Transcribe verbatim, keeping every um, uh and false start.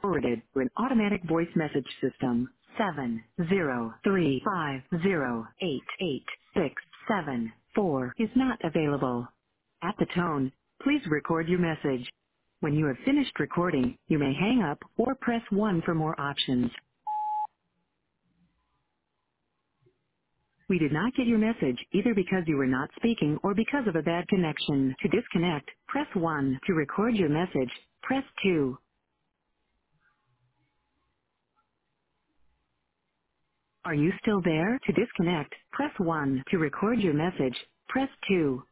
forwarded to an automatic voice message system. Seven zero three five zero eight eight six seven four is not available. At the tone, please record your message. When you have finished recording, you may hang up or press one for more options. We did not get your message either because you were not speaking or because of a bad connection. To disconnect, press one. To record your message, press two. Are you still there? To disconnect, press one. To record your message, press two.